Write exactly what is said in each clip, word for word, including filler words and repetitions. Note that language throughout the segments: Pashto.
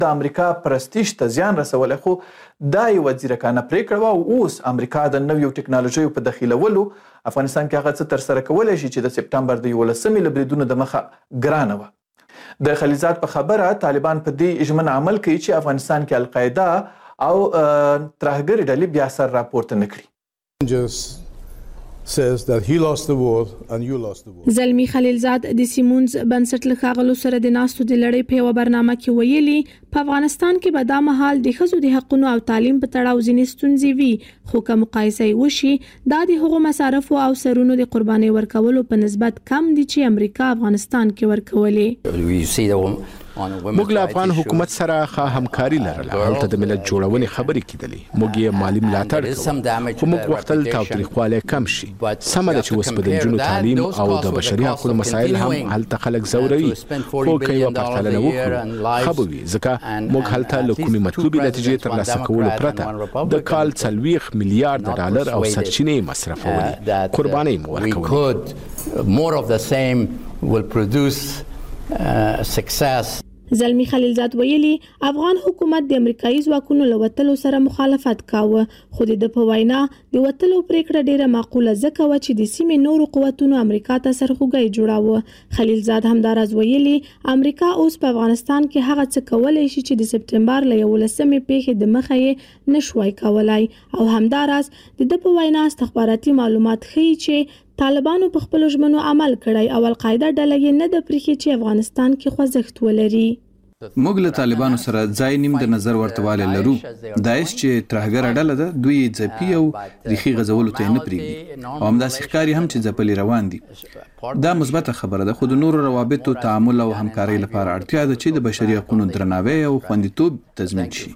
د امریکا پرستیژ ته زیان رسولی، خو دا یوه ځیرکانه پرېکړه وه او اوس امریکا د نویو ټکنالوژیو په دخیلولو افغانستان کې هغه څه ترسره کولی شي چې د سپټمبر د یولسمې له بریدونو د مخه ګرانه وه. د خلیلزاد په خبره طالبان په دې ژمنه عمل کوي چې افغانستان کې القاعده او ترهګرې ډلې بیا سر راپورته نه کړي. says that he lost the war and you lost the war. زلمی خلیلزاد د سیمونز بنسټ له ښاغلو سره د ناستو د لړۍ په یوه برنامه کې ویلي په افغانستان کې به دا مهال د ښځو د حقونو او تعلیم په تړاو ځینې ستونزې وي، خو که مقایسه یې وشي دا د هغو مصارفو او سرونو د قربانۍ ورکولو په نسبت کم دي چې امریکا افغانستان کې ورکولې. موږ له افغان حکومت سره ښه همکاري لرله، هلته د ملت جوړونې خبرې کېدلې، موږ یې مالي ملاتړ کوو، خو موږ غوښتل تاوتریخوالی کم شي. سمه ده چې اوس به د نجونو تعلیم او د بشري حقونو مسایل هم هلته خلک ځوروي، خو که یوه پرتلنه وکړو ښه به وي، ځکه موږ هلته له کومې مطلوبې نتیجې ترلاسه کولو پرته د کال څلوېښت میلیارده ډالر او سرچینې مصرفولې، قربانۍ مو ورکولې. زلمی خلیلزاد ویلي افغان حکومت د امریکایي ځواکونو له وتلو سره مخالفت کاوه، خو د ده په وینا د وتلو پریکړه ډیره معقوله ځکه وه چې د سیمې نورو قوتونو امریکا ته سرخوږی جوړاوه. خلیلزاد همداراز ویلي امریکا اوس په افغانستان کې هغه څه کولی شي چې د سپټمبر له یولسمې پیښې د مخه یې نشوای کولای، او همداراز د ده په وینا استخباراتي معلومات ښیي چې طالبانو په خپلو ژمنو عمل کړی او القاعده ډله یې نه ده پرېښې چې افغانستان کې خوځښت ولري. موږ له طالبانو سره ځای نیم د نظر ورتوالی لرو. داعش چې ترهګره ډله ده دوی یې ځپي او ریښې غځولو ته یې نه پرېږدي، او همداسې ښکاري هم چې ځپلي روان دي. دا مثبته خبره ده، خو د نورو روابطو تعامل او همکارۍ لپاره اړتیا ده چې د بشري حقونو درناوی او خوندیتوب تضمین شي.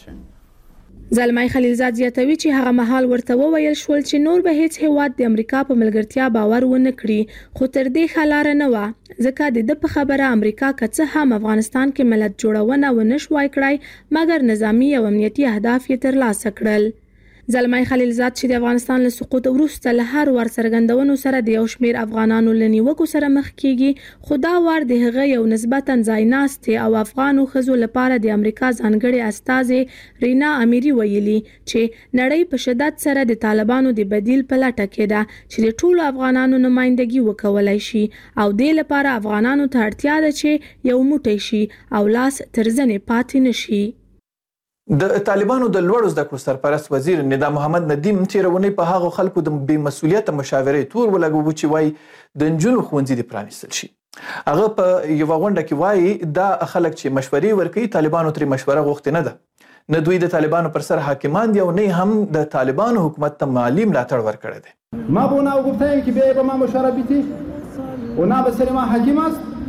زلمی خلیلزاد زیاتوي چې هغه مهال ورته وویل شول چې نور به هیڅ هیواد د امریکا په ملګرتیا باور ونه کړي، خو تر دې ښه لاره نه وه، ځکه د ده په خبره امریکا که څه هم افغانستان کې ملت جوړونه ونه شوای کړای، مګر نظامي او امنیتي اهداف یې ترلاسه کړل. زلمی خلیلزاد چې د افغانستان له سقوط وروسته له هر وار څرګندونو سره د یو شمېر افغانانو له نیوکو سره مخ کیږي، خو دا وار د هغه یو نسبتا ځایناستې او افغانو ښځو لپاره د امریکا ځانګړې استازې رینا امیري ویلي چې نړۍ په شدت سره د طالبانو د بدیل په لټه کې ده چې د ټولو افغانانو نمایندګي وکولای شي، او دې لپاره افغانانو ته اړتیا ده چې یو موټی شي او لاس تر زنې پاتې نشي. د طالبانو د لوړو زده کړو سرپرست وزیر ندا محمد ندیم تېره اونۍ په هغو خلکو د بې مسؤلیته مشاورې تور ولګوه چې وایي د نجونو ښوونځي دې پرانیستل شي. هغه په یوه غونډه کې وایي دا خلک چې مشورې ورکوي طالبانو ترې مشوره غوښتې نه ده، نه دوی د طالبانو پر سر حاکمان دي او نه هم د طالبانو حکومت ته مالي ملاتړ ورکړی دی. ما به اونا گفتن که بیای به ما مشوره بیتی، اونا به سر ما حکیم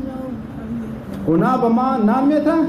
است، اونا به ما نان میتن،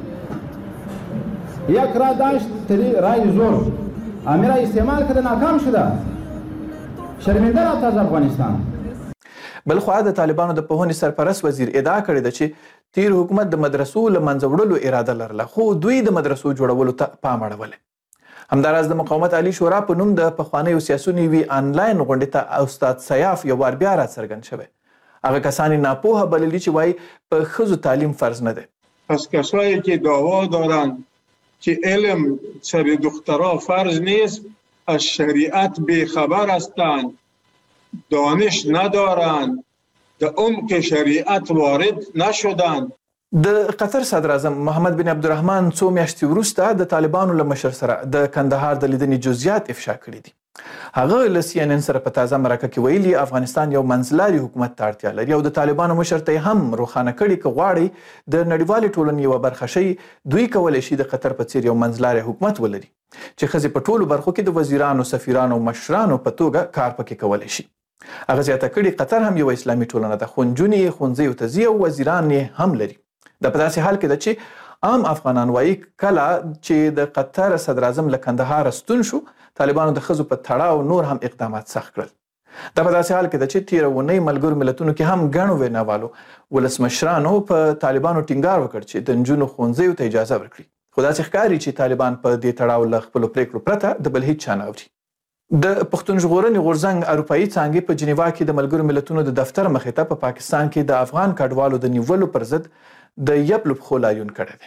یک را داشت تری رای زور امیر استعمال کرده ناکام شده، شرمنده رفت از افغانستان. بلخوا د طالبانو د پوهنې سرپرست وزیر ادعا کړې ده چې تیر حکومت د مدرسو له منځه وړلو اراده لرله، خو دوی د مدرسو جوړولو ته پام اړولی. همداراز د مقاومت عالي شورا په نوم د پخوانیو سیاسونو یوې آنلاین غونډې ته استاد سیاف یو وار بیا راڅرګند شوی. هغه کسان یې ناپوهه بللي چې وایي په ښځو تعلیم فرض نه دی. پس کسایی که دعوا دارند که علم سر دخترها فرض نیست از شریعت بیخبر هستند، دانش ندارند، در عمق شریعت وارد نشدند. د قطر صدر اعظم محمد بن عبدالرحمن څو میاشتې وروسته د طالبانو له مشر سره د کندهار د لیدنې جزئیات افشا کړي دي. هغه له سی ان ان سره په تازه مرکه کې ویلي افغانستان یو منځلاري حکومت ته اړتیا لري او د طالبانو مشر ته هم روښانه کړي که غواړي د نړیوالې ټولنې یوه برخه شي، دوی کولی شي د قطر په څیر یو منځلاري حکومت ولري چې ښځې په ټولو برخو کې د وزیرانو، سفیرانو او مشرانو په توګه کار پکې کولی شي. هغه زیاته کړي قطر هم یوه اسلامي ټولنه ده، خو نجونې یې ښوونځیو ته ځي او وزیران یې هم لري. دا په داسې حال کې ده چې عام افغانان وایي کله چې د قطر صدر اعظم له کندهاره ستون شو طالبانو د ښځو په تړاو نور هم اقدامات سخت کړل. دا په داسې حال کې ده چې تېره اونۍ ملګرو ملتونو کې هم ګڼو ویناوالو ولسمشرانو په طالبانو ټینګار وکړ چې د نجونو ښوونځیو ته اجازه ورکړي، خو داسې ښکاري چې طالبان په دې تړاو له خپلو پریکړو پرته د بل هیڅ چا نه اوري. د پښتون ژغورنې غورځنګ اروپایي څانګې په جنیوا کې د ملګرو ملتونو د دفتر مخې ته په پاکستان کې د افغان کډوالو د نیولو پر ضد د یب لوبخو لاریون کړی دی.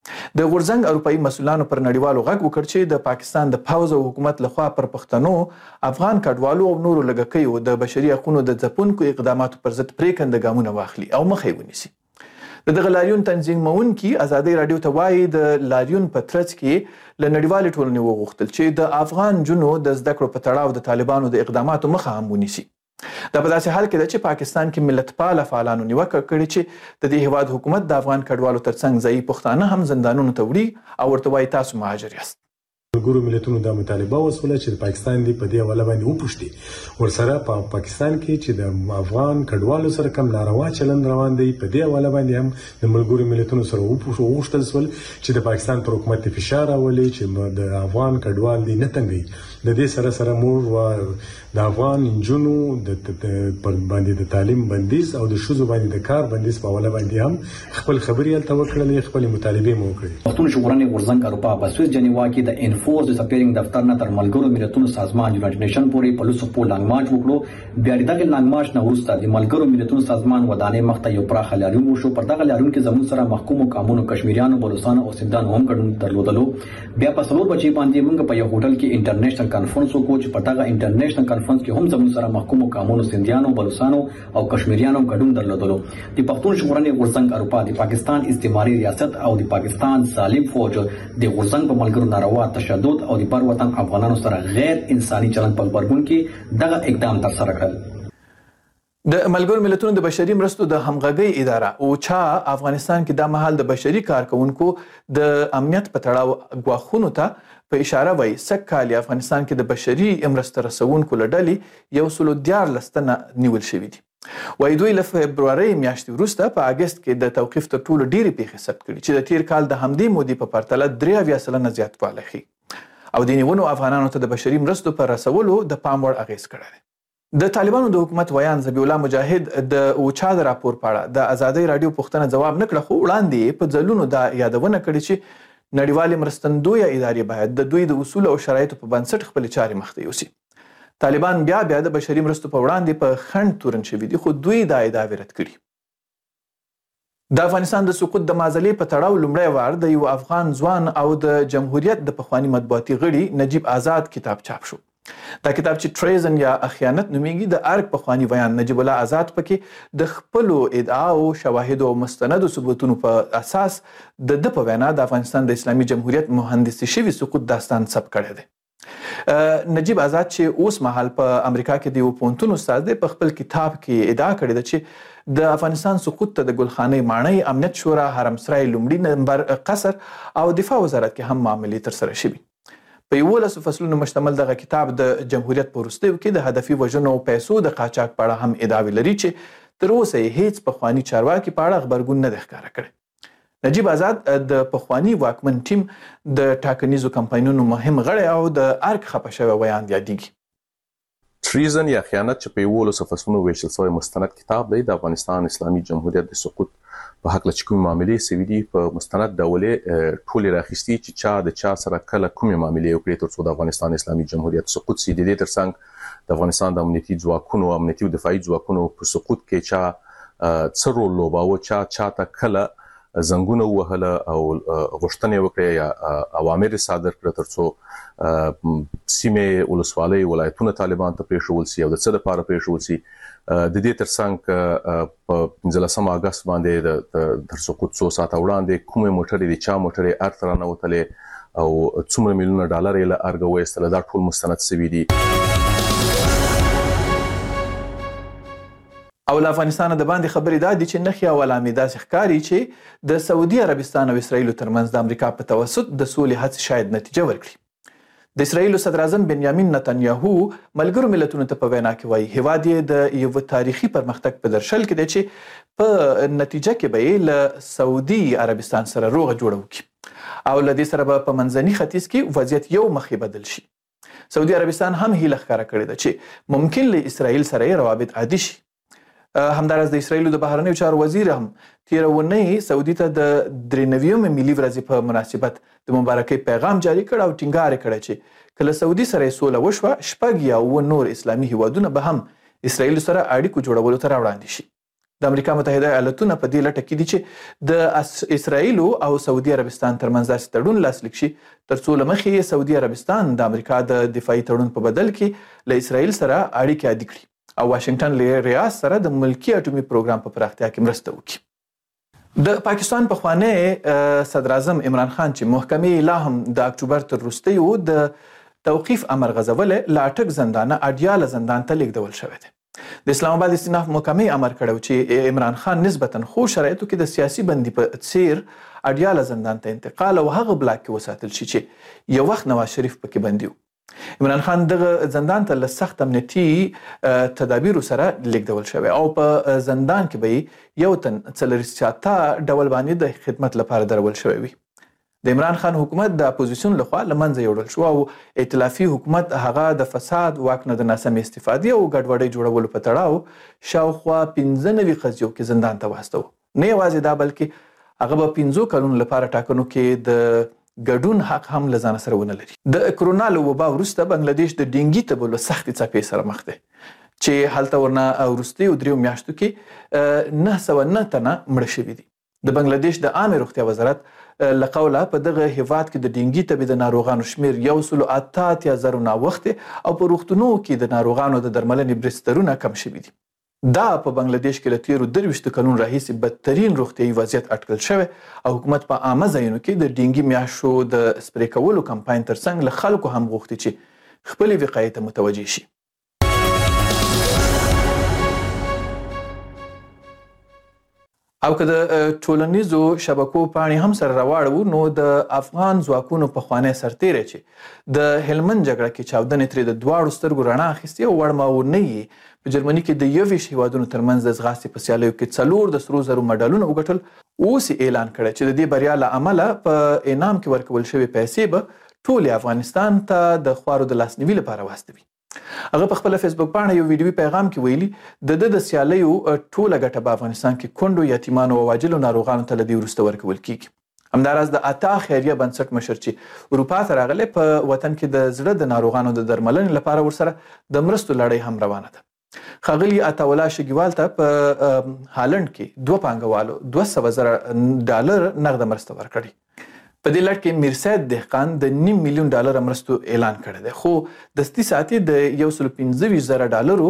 د غورځنګ اروپایي مسؤلانو پر نړیوالو غږ وکړ چې د پاکستان د پوځ او حکومت لخوا پر پښتنو افغان کډوالو او نورو لږکیو د بشري حقوقو د ځپونکو اقداماتو پر ضد پریکنده ګامونه واخلي او مخه یې ونیسي. د دغه لاریون تنظیمونکي ازادي رادیو ته وایي د لاریون په ترڅ کې له نړیوالې ټولنې وغوښتل چې د افغان جنو د زده کړو په تړاو د طالبانو د اقداماتو مخه هم ونیسي. دا په داسې حال کې ده چې پاکستان کې ملتپاله فعالانو نیوکه کړې چې د دې هیواد حکومت د افغان کډوالو ترڅنګ ځایي پښتانه هم زندانونو ته وړي او ورته وایي تاسو مهاجر یاست. ملګرو ملتونو دا مطالبه وسوله چې د پاکستان دی په دې حواله باندې وپوښتي ورسره په پاکستان کې چې د افغان کډوالو سره کم ناروا چلند روان دی په دې حواله باندې هم د ملګرو ملتونو سره وپوښتل شول چې د پاکستان پر حکومت فشار راولي چې د افغان کډوال دی نه تنګي. د دې سره سره موږ د افغان انجونو د پر باندې د تعلیم بندیز او د شوزو باندې د کار بندیز په حواله باندې هم خپل خبري ال توکړلې خپل مطالبه مو کړې. پښتون ژغورنې غورځنګ اروپا په سویس جنیوا کې د انفورس سپیرینګ دفتر نه تر ملګرو ملتونو سازمان یونایټډ نیشن پورې په لوسو په لانګ مارچ وکړو. بیا دغه لانګ مارچ نه وروسته د ملګرو ملتونو سازمان ودانې مخته یو پراخ لاریون وشو. پر دغه لاریون کې زموږ سره محکومو قانونو کشمیریانو بلوچستان او سندان هم ګډون درلودلو. بیا په څلور بجې باندې موږ په یو هوټل کې انټرنیشنل کانفرنس وکړو چې په دغه انټرنیشنل کانفرنس کې هم زموږ سره محکومو قانونو سندیانو بلوچستانو او کشمیریانو ګډون درلودلو. د پښتون ژغورنې غورځنګ اروپا د پاکستان استعماري ریاست او د پاکستان ظالم فوج د غورځنګ په ملګرو ناروا تشدد او د بر وطن افغانانو سره غیر انساني چلند په خبرګون کې دغه اقدام تر سره کړل. د ملګرو ملتونو د بشري مرستو د همغږۍ اداره او چا افغانستان کې د مهال د بشري کارکونکو د امنیت په تړاو غواخونو ته په اشاره وایي سږ کال افغانستان کې د بشري مرستو رسونکو له ډلې یو سل دیارلس تنه نیول شوي دي. وایي دوی له فبرورۍ میاشتې وروسته په اګست کې د توقیف تر ټولو ډېرې پیښې ثبت کړي چې د تیر کال د همدې مودې په پرتله درې اویا سلنه زیاتوالی ښیي او د نیونو افغانانو ته د بشري مرستو په رسولو د پام وړ اغېز کړی دی. د طالبانو د حکومت ویان ذبیح الله مجاهد د اوچا د راپور په اړه د ازادۍ راډیو پوښتنه ځواب نه کړه، خو وړاندې په ځلونو دا یادونه کړې چې نړیوالې مرستندویه ادارې باید د دوی د اصولو او شرایطو په بنسټ خپلې چارې مخته یوسي. طالبان بیا بیا د بشري مرستو په وړاندې په خنډ تورن شوي دي، خو دوی دا ادعاوې رد کړي. د افغانستان د سقوط د معضلې په تړاو لومړی وار د یو افغان ځوان او د جمهوریت د پخواني مطبوعاتي غړي نجیب آزاد کتاب چاپ شو. دا کتاب چې ټریزن یا خیانت نومیږي د ارګ پخواني ویان نجیب الله آزاد پکې د خپلو ادعاو شواهدو او مستندو ثبوتونو په اساس د د په وینا د افغانستان د اسلامي جمهوریت مهندسي شوي سقوط داستان ثبت کړی دی. نجیب آزاد چې اوس مهال په امریکا کې د یو پوهنتون استاد دی په خپل کتاب کې ادعا کړې ده چې د افغانستان سقوط ته د ګلخانې ماڼۍ، امنیت شورا، حرمسرای لومړي نمبر قصر او دفاع وزارت کې هم معاملې ترسره شوي. په یولسو فصلونو مشتمل دغه کتاب د جمهوریت په وروستیو کې د هدفي وژنو او پیسو د قاچاق په اړه هم ادعاوې لري چې تر اوسه یې هیڅ پخواني چارواکي په اړه غبرګون نه دی ښکاره کړی. نجیب آزاد د پخواني واکمن ټیم د ټاکنیزو کمپاینونو مهم غړی او د ارګ خفه شوی ویان یادیږي. ټریزن یا خیانت چې په یولسو فصلونو ویشل شوی مستند کتاب دی د افغانستان اسلامي جمهوریت د سقوط په حق له چې کومې معاملې سوي دي په مستند ډول یې ټولې راخیستي چې چا د چا سره کله کومې معاملې وکړې تر څو د افغانستان اسلامي جمهوریت سقوط سي. د دې ترڅنګ د افغانستان د امنیتي ځواکونو امنیتي او دفاعي ځواکونو په سقوط کې چا څه رول لوباوه، چا چاته کله زنګونه ووهله او غوښتنې وکړې یا اوامر صادر کړه تر څو سیمې ولسوالۍ ولایتونه طالبان ته پرېښول سي او د څه دپاره پرېښول سي. د دې ترڅنګ په پنځلسم اګست باندې تر سقوط څو ساعته وړاندې کومې موټرې د چا موټرې ارګ ته رانوتلې او څومره میلیونه ډالر یې له ارګه وایستله، دا ټول مستند سوي دي. او له افغانستانه د باندې خبرې دا دي چې نښې او علامې داسې ښکاري چې د سعودي عربستان او اسرائیلو ترمنځ د امریکا په توسط د سولې هڅې شاید نتیجه ورکړي. د اسرائیلو صدر اعظم بنیامین نتنیاهو ملګرو ملتونو ته په وینا کې وایي هیواد یې د یو تاریخي پرمختګ په درشل کې دی چې په نتیجه کې به یې له سعودي عربستان سره روغه جوړه وکړي او له دې سره به په منځني ختیځ کې وضعیت یو مخې بدل شي. سعودي عربستان هم هیله ښکاره کړې ده چې ممکن له اسرائیل سره یې روابط عادي شي. همداراز د اسرائیلو د بهرنیو چارو وزیر هم تیره اونۍ سعودي ته د درې نویمې ملي ورځې په مناسبت د مبارکۍ پیغام جاري کړ او ټینګار یې کړی چې که له سعودي سره یې سوله وشوه شپږ یا اووه نور اسلامي هیوادونه به هم اسرائیلو سره اړیکو جوړولو ته راوړاندې شي. د امریکا متحده ایالاتونه په دې لټه کې دي چې د اسرائیل او سعودي عربستان ترمنځ داسې تړون لاسلیک شي ترڅو له مخې سعودي عربستان د امریکا د دفاعي تړون په بدل کې له اسرائیل سره اړیکې عادي کړي او واشنگټن له ریاض سره د ملکی اټومي پروګرام په پراختیا کې مرسته وکړي. د پاکستان پخوانی صدر اعظم عمران خان چې محکمې لا هم د اکتوبر تر وروستیو د توقیف امر غځولی لا ټک زندانه اډیاله زندان ته لیږدول شوی دی. د اسلام آباد استیناف محکمې امر کړی چې عمران خان نسبتا خو شرایطو کې د سیاسي بندي په څیر اډیاله زندان ته انتقال او هغه بلاک کې وساتل شي چې یو وخت نواز شریف پکې بندي و. عمران خان دغه زندان ته له سخت امنیتي تدابیرو سره لیږدول شوی او په زندان کې به یو تن څلوېښت ساعته ډول باندې د خدمت لپاره درول شوی وي. د عمران خان حکومت د اپوزیسیون لخوا له منځه یوړل شو او ائتلافي حکومت هغه د فساد، واک نه د ناسمې استفادې او ګډوډۍ جوړولو په تړاو شاوخوا پنځه نوي قضیو کې زندان ته واستو. نه یوازې دا بلکې هغه به پنځو کلونو لپاره ټاکنو کې د ګډون حق هم له ځانه سره ونه لري. د کرونا له وبا وروسته بنګلادیش د ډینګي تبو له سختې څپې سره مخ دی چې هلته ورنه وروستیو دریو میاشتو کې نه سوه نه تنه مړه شوي دي. د بنګلادیش د عامې روغتیا وزارت له قوله په دغه هیواد کې د ډینګي تبې د ناروغانو شمیر یو سلو اته اتیا زرو ناوختې او په روغتونو کې د ناروغانو د درملنې بسترونه کم شوي دي. دا په بنګلادیش کې له تیرو درویشتو کلونو راهیسې بدترین روغتیایي وضعیت اټکل شوی او حکومت په عامه ځایونو کې د ډینګي میاشو د سپری کولو کمپاین ترڅنګ له خلکو هم غوښتي چې خپلې وقایې ته متوجه شي. او که د ټولنیزو شبکو پاڼې هم سره راواړو نو د افغان ځواکونو پخوانی سرتیری چې د هلمند جګړه کې چاودنې ترې د دواړو سترګو رڼا اخیستې او وړماونۍ یې په جرمني کې د یوویشت هیوادونو ترمنځ د ځغاستې په سیالیو کې څلور د سرو زرو مډالونه وګټل. اوس یې اعلان کړی چې د دې بریا له امله په انعام کې ورکول شوې پیسې به ټولې افغانستان ته د خوارو د لاسنیوي لپاره واستوي. هغه په خپل فیسبوک باندې یو ویډیوي پیغام کې ویلي د د د سیالیو ټوله ګټه په افغانستان کې کونډو، یتیمانو او عاجلو ناروغانو ته له دې وروسته ورکول کیږي. همداراز د عطا خیریه بنسټ مشر چې اروپا ته راغلی په وطن کې د زړه د ناروغانو د درملنې لپاره ورسره د مرستو لړۍ هم روانه ده. ښاغلي عطاالله شګیوال ته په هالند کې دوه پانګوالو دوه سوه زره ډالر نغده مرسته ورکړې. په دې لړ کې میرسید دهقان د نیم میلیون ډالر مرستو اعلان کړی دی خو دستي ساعتې د یو سلو پنځه ویشت زره ډالرو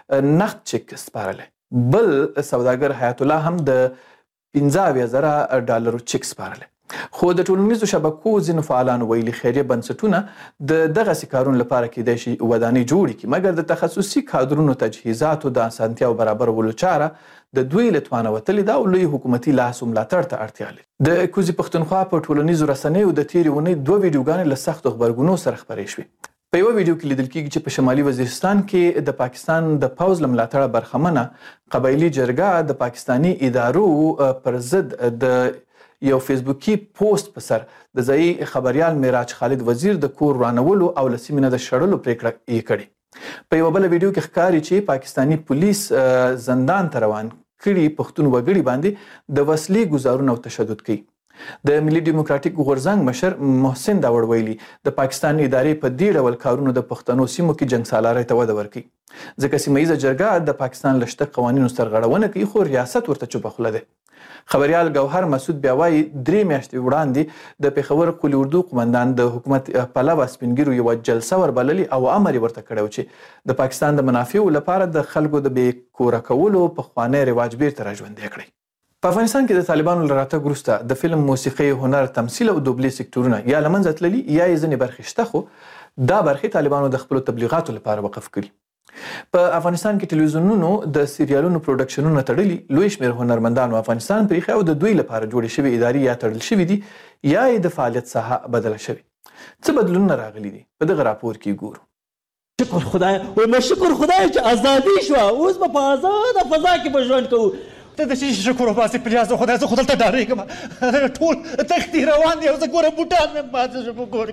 نقد چک سپارلی. بل سوداګر حیات الله هم د پنځه اویا زره ډالرو چک سپارلی. خو د ټولنیزو شبکو ځینو فعالانو ویلي خیریه بنسټونه د دغسې کارونو لپاره کیدای شي ودانۍ جوړې کړي مګر د تخصصي کادرونو تجهیزاتو د اسانتیاو برابرولو چاره د دوی له توانه وتلې ده او لوی حکومتي لاس و ملاتړ ته اړتیا لري. د کوزي پښتونخوا په ټولنیزو رسنیو د تیرې اونۍ دوه ویډیوګانې له سختو غبرګونو سره خپرې شوې. په یوه ویډیو کې لیدل کیږي چې په شمالي وزیرستان کې د پاکستان د پوځ له ملاتړه برخمنه قبایلي جرګه د پاکستاني ادارو پر ضد د یو فیسبوکي پوسټ په سر د ځایي خبریال معراج خالد وزیر د کور ورانولو او له سیمې نه د شړلو پریکړه یې کړې. په یوه بله ویډیو کې ښکاري چې پاکستاني پولیس زندان ته روان کړي پښتون وګړي باندې د وسلې ګزارونه او تشدد کوي. د ملي ډیموکراتیک غورځنګ مشر محسن داوړ ویلي د پاکستان ادارې په دې ډول کارونو د پښتنو سیمو کې جنګ سالارۍ ته وده ورکوي ځکه سیمه ییزه جرګه د پاکستان له شته قوانینو سرغړونه کوي خو ریاست ورته چوپه خوله دی. خبریال ګوهر مسعود بیا وایي درې میاشتې وړاندې د پېښور قلي اردو قمندان د حکومت پلوه سپینګیرو یوه جلسه وربللي او امر یې ورته کړی و چې د پاکستان د منافعو لپاره د خلکو د بې کوره کولو پخوانی رواج بیرته راژوندی کړی. په افغانستان کې د طالبانو له راتګ وروسته د فلم، موسیقي، هنر، تمثیل او دوبلې سکتورونه یا له منځه تللي یا یې ځینې برخې شته خو دا برخې طالبانو د خپلو تبلیغاتو لپاره وقف کړي. په افغانستان کې ټلویزیونونو د سریالونو پروډکشنونه تړلي، لوی شمېر هنرمندانو افغانستان پرېښی او د دوی لپاره جوړې شوې ادارې یا تړل شوي دي یا یې د فعالیت ساحه بدله شوې. څه بدلونونه راغلي دي په دغه راپور کې ګورو. شکر خدای و شکر خدای چې ازادي شوه، اوس به په آزاده فضا کې به ژوند کوو. ته د شي شکر وباسې پلیاز خدای زه خو دلته ډارېږم ټول تختې روان دي او زه ګوره بوټان مې پاتې شو په کور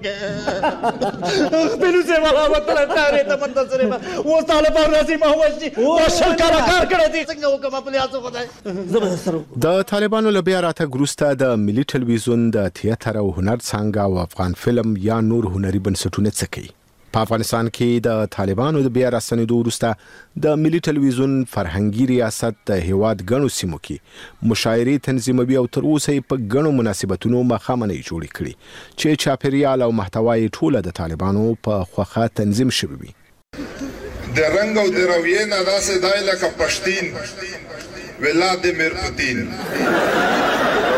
کې خپلو صاحب هغه وتلی ډارې ته منتظر یم اوس طالبان راځي ما وژني ما شل کاله کار کړی دی څنګه وکړم پلیاز خدای زه به سره د طالبانو له بیا راتګ وروسته د ملي ټلویزیون د تیاتر او هنر څانګه او افغان فلم یا نور هنري بنسټونه څه کوي؟ په افغانستان کې د طالبانو د بیا راستنېدو وروسته د ملي ټلویزیون فرهنګي ریاست د هیواد ګڼو سیمو کې مشاعرې تنظیموي او تر اوسه یې په ګڼو مناسبتونو مخامنۍ جوړې کړي چې چاپیریال او محتوا یې ټوله د طالبانو په خوښه تنظیم شوي وي. د رنګ او د رویې نه داسې دی لکه پښتین ولادیمیر پوتین.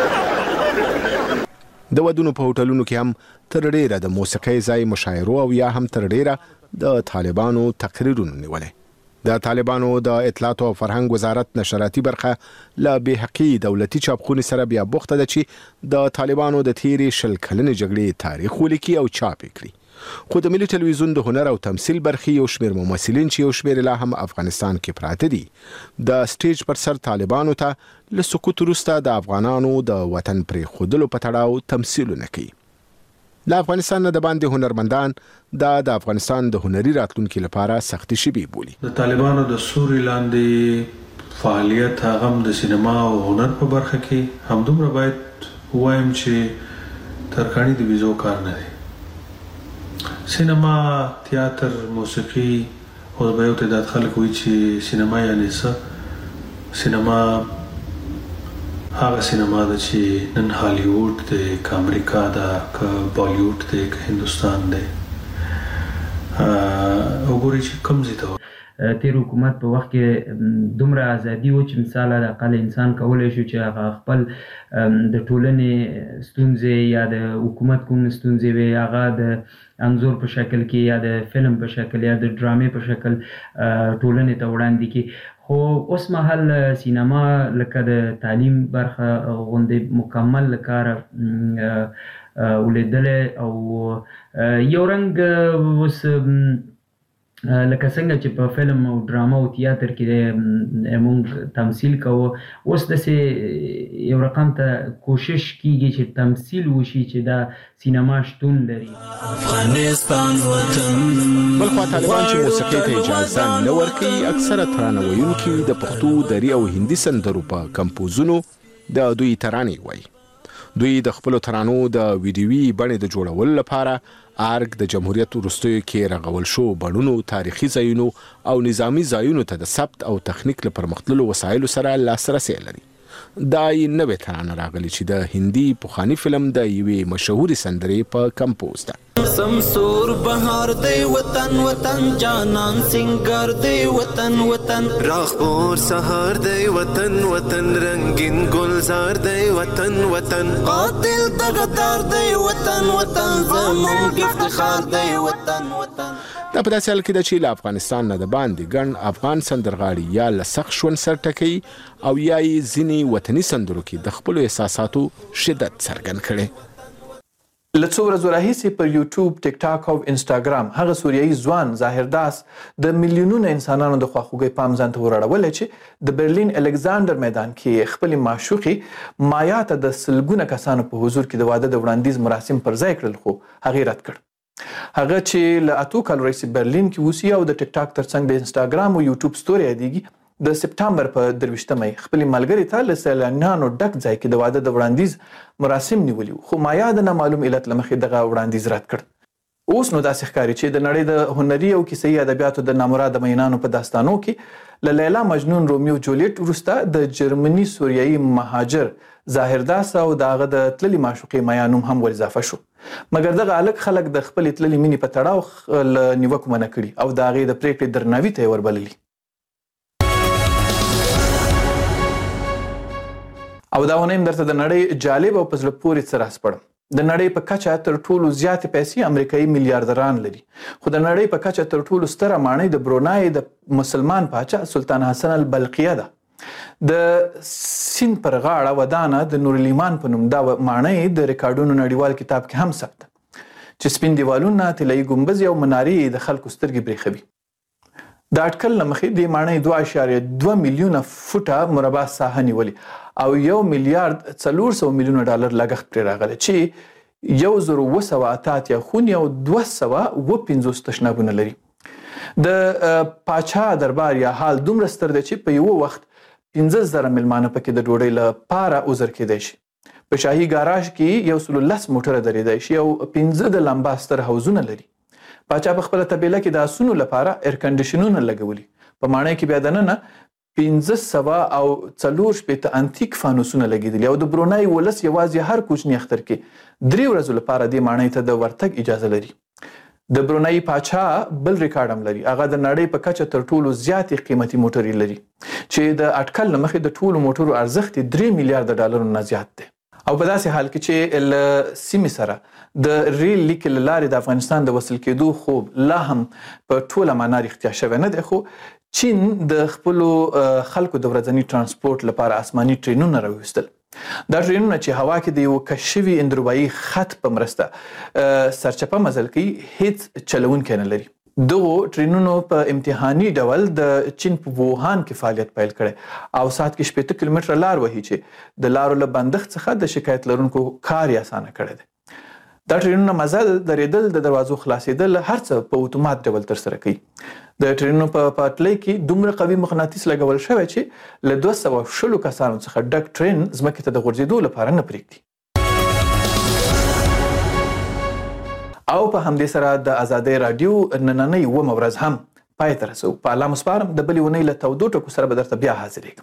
د ودونو په هوټلونو کې هم تر ډیره د موسیقۍ ځای مشاعرو او یا هم تر ډیره د طالبانو تقریرونو نیولې. د طالبانو د اطلاعات او فرهنګ وزارت نشراتي برخه له بې حقي دولتي چاپخونې سره بیا بوخته ده چې د طالبانو د تیرې شل کلنې جګړې تاریخ ولیکي او چاپ کړي. خو د ملي ټلویزیون د هنر او تمثیل برخې یو شمېر ممثلین چې یو شمېر لا هم افغانستان کې پراته دي د سټیج پر سر طالبانو ته له سقوط وروسته د افغانانو د وطن پرېښودلو په تړاو تمثیلونه کوي. له افغانستان نه د باندې هنرمندان دا د افغانستان د هنري راتلونکي لپاره سختې شیبې بولي. د طالبانو د سوري لاندې فعالیت هغه هم د سینما او هنر په برخه کې همدومره باید ووایم چې ترکاڼي د ویزو کار نه دی. سینما، تیاتر، موسیقي او به یو تعداد خلک وایي چې سینما یعنی څه؟ سینما هغه سینما ده چې نن هالیوډ دی، که امریکا ده، که بالیوډ دی، که هندوستان دی. وګورئ چې کوم ځای ته تیر حکومت په وخت کې دومره ازادي و چې مثال د اقل انسان کولی شو چې هغه خپل د ټولنې ستونزې یا د حکومت کوم ستونزې وي هغه د انځور په شکل کې یا د فلم په شکل یا د ډرامې په شکل ټولنې ته وړاندې کړي. خو اوس مهال سینما لکه د تعلیم برخه غوندې مکمل له کاره ولیدلې او یو رنګ اوس لکه څنګه چې په فلم او ډراما او تیاتر کې موږ تمثیل کوو اوس داسې یو رقم ته کوشش کیږي چې تمثیل وشي چې دا سینما شتون لري. بلخوا طالبان چې موسیقۍ ته اجازه نه ورکوي اکثره ترانه ویونکي د پښتو، دري او هندي سندرو په کمپوزونو د دوی ترانې وایي. دوی د خپلو ترانو د ویډیوي بڼې د جوړولو لپاره ارګ د جمهوریت وروستیو کې رغول شو بڼونو، تاریخي ځایونو او نظامی ځایونو ته د ثبت او تخنیک له پرمختللو وسایلو سره لاسرسی لري. دا یې نوې ترانه راغلي چې د هندي پخواني فلم د یوې مشهورې سندرې په کمپوز ده. سمسور بهار دی وطن وطن جانان سنگار دی وطن وطن راخپور سهار دی وطن وطن رنگین گلزار دی وطن وطن قاتل دغدار دی وطن وطن زمون افتخار دی وطن وطن. دا په داسې حال کې ده چې له افغانستان نه د باندې ګڼ افغان سندرغاړي یا له سخت ژوند سر ټکوي او یا یې ځینې وطني سندرو کې د خپلو احساساتو شدت څرګند کړي. له څو ورځو راهیسې پر یوټیوب، ټیک ټاک او انسټاګرام هغه سوریایي ځوان ظاهر داس د میلیونونو انسانانو د خواخوږۍ پام ځان ته وراړولی چې د برلین الکساندر میدان کې خپلې معشوقې مایا ته د سلګونه کسانو په حضور کې د واده د وړاندیز مراسم پر ځای کړل خو هغې رد کړ. هغه چې له اتو کالو راهیسې برلین کې اوسي او د ټیک ټاک ترڅنګ د انسټاګرام او یوټیوب ستوري یادېږي د سپټمبر په درویشتمه یې خپلې ملګرې ته له سیلانیانو ډک ځای کې د واده د وړاندیز مراسم نیولي وو خو مایا د نامعلوم علت له مخې دغه وړاندیز رد کړ. اوس نو داسې ښکاري چې د نړۍ د هنري او کیسه‌يي ادبیاتو د نامراده مینانو په داستانو کې له لیلا مجنون رومیو جولیټ وروسته د جرمني سوریایي مهاجر ظاهر داس او د هغه د تللي معشوقې مایا نوم هم ور اضافه شو. مګر دغه هلک خلک د خپلې تللي مینې په تړاو له نیوکو منع کړي او د هغې د پرېکړې درناوي ته یې وربللي. او دا ونه درته د نړۍ جالب او په زړه پورې څه راسپړم. د نړۍ په کچه تر ټولو زیاتې پیسې امریکایي میلیاردران لري خو د نړۍ په کچه تر ټولو ستره ماڼۍ د برونای د مسلمان پاچا سلطان حسن البلقیه ده. د سیند پر غاړه ودانه د نورالایمان په نوم دا ماڼۍ د ریکارډونو نړیوال کتاب کې هم ثبت ده چې سپین دیوالونه، طلایي ګمبز او منارې د خلکو سترګې برېښوي. د اټکل له مخې دې ماڼۍ دوه اعشاریه دوه میلیونه فوټه مربع ساحه نیولې او یو میلیارد څلور سوه میلیونه ډالر لګښت پرې راغلی چې یو زر اوه سوه اته اتیا خونې او دوه سوه اوه پنځوس تشنابونه لري. د پاچا دربار یا حال دومره ستر دی چې په یوه وخت پنځه زره میلمانه پکې د ډوډۍ لپاره عذر کیدی شي. په شاهي ګاراژ کې یو سلو لس موټره درېدی شي او پنځه د لمبا ستر حوضونه لري. پاچا په خپله طبیله کې د اسونو لپاره ایر کنډیشنونه لګولي. په ماڼۍ کې بیا دننه پنځه سوه او څلور شپېته انتیک فانوسونه لګېدلي او د برونای ولس یوازې هر کوچني اختر کې درې ورځو لپاره دې ماڼۍ ته د ورتګ اجازه لري. د برونای پاچا بل ریکارډ هم لري. هغه د نړۍ په کچه تر ټولو زیاتې قیمتي موټرې لري چې د اټکل نه مخې د ټولو موټرو ارزښت یې درې میلیارډه ډالرو نه زیات دی. او په داسې حال کې چې له سیمې سره د ریل لیکې له لارې د افغانستان د وصل کېدو خوب لا هم په ټوله معنا رښتیا شوی نه دی، خو چین د خپلو خلکو د ورځني ترانسپورت لپاره آسماني ټرینونه راویستل. دا ټرینونه چې هوا کې د یو کشف شوي اندروایي خط په مرسته سرچپه مزل کوي هیڅ چلونکی نه لري. دغو ټرینونو په امتحاني ډول د چین په ووهان کې فعالیت پیل کړی او ساعت کې شپېته کیلومتره لار وهي چې د لارو له بندښت څخه د شکایت لرونکو کار یې اسانه کړی دی. دا ټرینونه مزل، درېدل، د دروازو خلاصېدل هر څه په اتومات ډول ترسره کوي. د ټرینونو په پټلۍ کې دومره قوي مقناطیس لګول شوی چې له دوه سوه شلو کسانو څخه ډک ټرین ځمکې ته د غورځېدو لپاره نه پرېږدي. او په همدې سره د ازادۍ راډیو نننۍ اوومه ورځ هم پای ته رسوو. په الله مو سپارم. د بلې اونۍ له تودو ټکو سره به درته بیا حاضرېږم.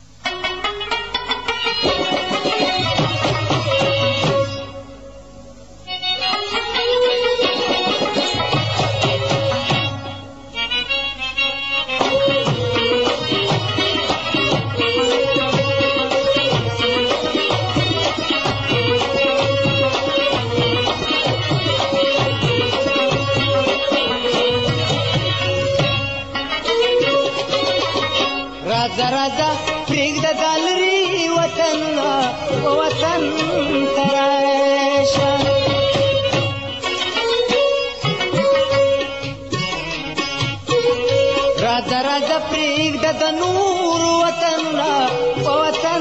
राजा राजा प्रेग दालरी वतन वतन तराशा राजा राजा प्रेग दनूर वतन वतन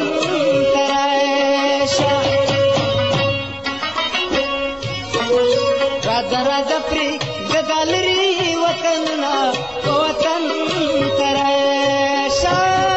तराशा राजा राजा प्रेग दालरी वतन वतन तराशा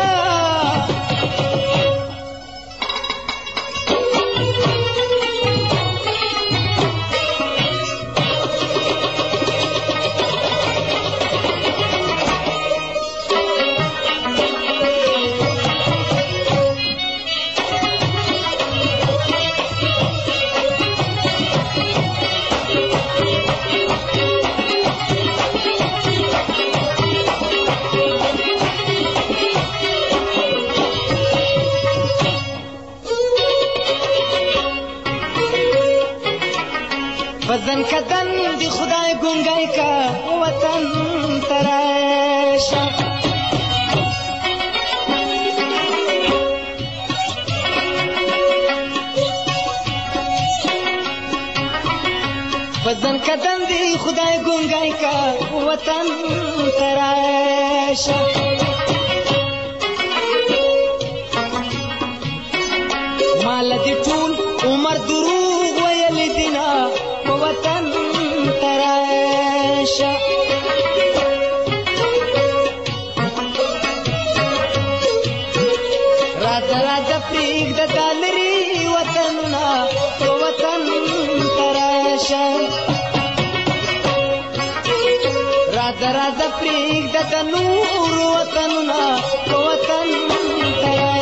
वजन कदन दी खुदाई गुंगाई का वतन तराशा वजन कदन दी खुदाई गुंगाई का वतन तराशा माल दी टूल उमर दुरूग वयल दिना वतन तराशा राजा राजा प्रीग दालरी वतन वतन तराशा राजा राजा प्रीग दनूर वतन वतन तराशा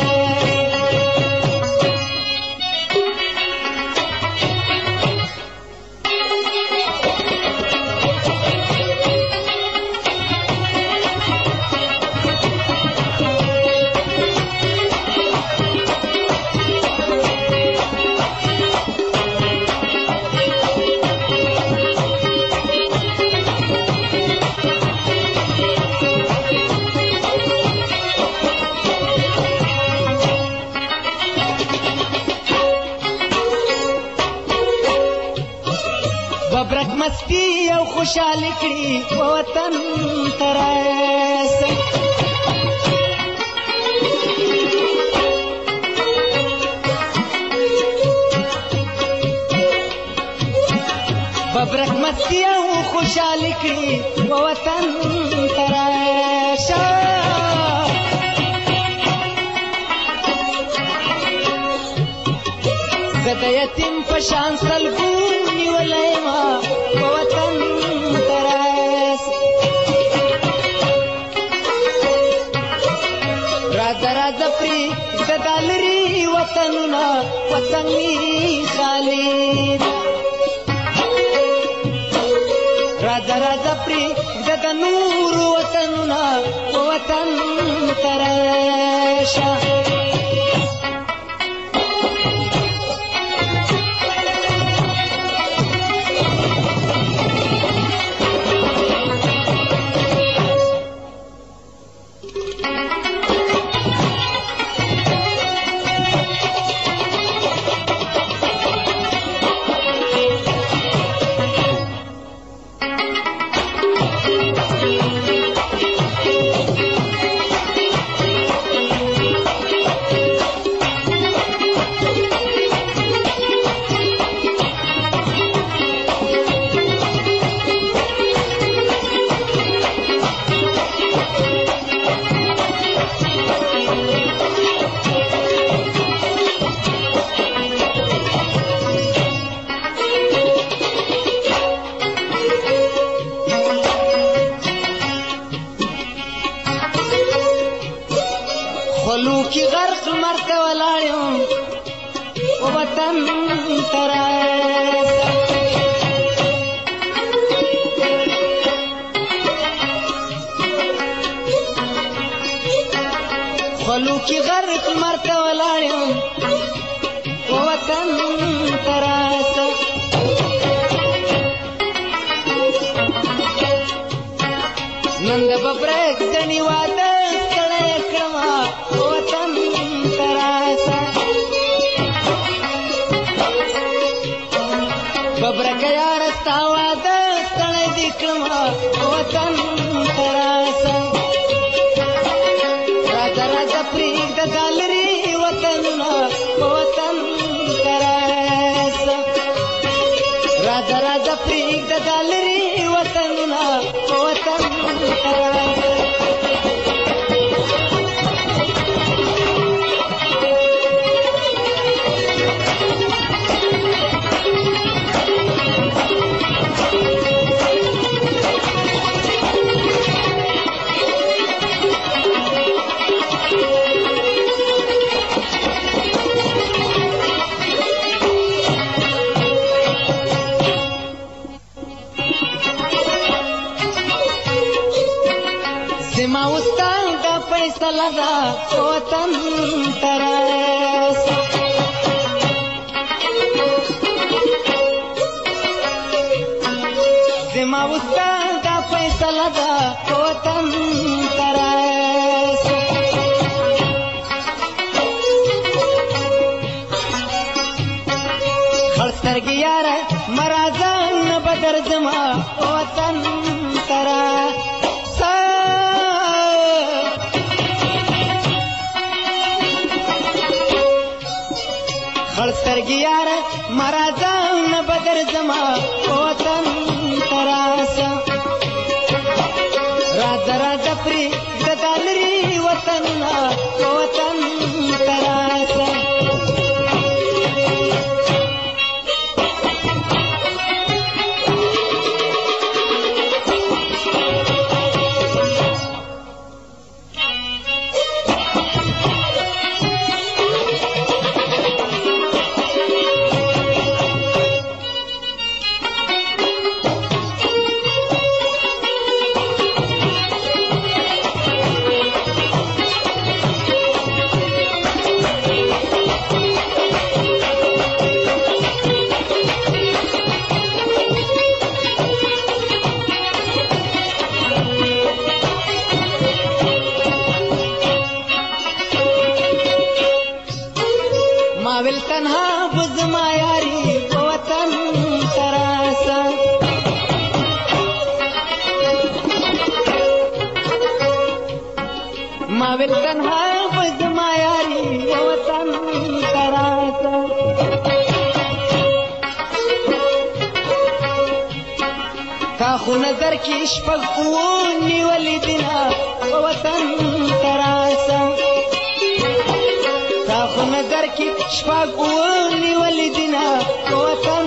बब्रक मस्ती او خوشاله کړي وطن تراشه ببرک مستی او خوشاله کړي وطن تراشه زده یتیم په شان سلګونی ولایما وطن تراشه ما وطن می خالی راځه راځه پرېږده د نورو وطنونه وطن ته راشه خلوکی غرق مرته ولاړ یم وطن ته راسه خلوکی غرق مرته ولاړ یم وطن ته راسه نن د ببرک دني واده وطن تراسا ببرک یار استاواده ستړی دې کړما وطن تراسا راځه راځه پرېږده دا لرې وطنونه وطن تراسا راځه راځه پرېږده دا لرې وطنونه وطن تراسا زما وستان دا فیصله ده وطن تراسه زما وستان دا فیصله ده وطن تراسه خړ سترګې یاره مرازه نه به درځمه وطن تراسه خړ سترګې یاره مرازه نه به درځمه وطن ته راسه راځه راځه پرېږده دا لرې وطنونه وطن ته راسه ماویل تنها بزما یاری وطن تراسه ماویل تنها بزما یاری وطن تراسه تا خو نظر کې شپږ اوونی ولیدنه وطن تراسه تا خو نظر کې شپږ اوونی ولیدنه وطن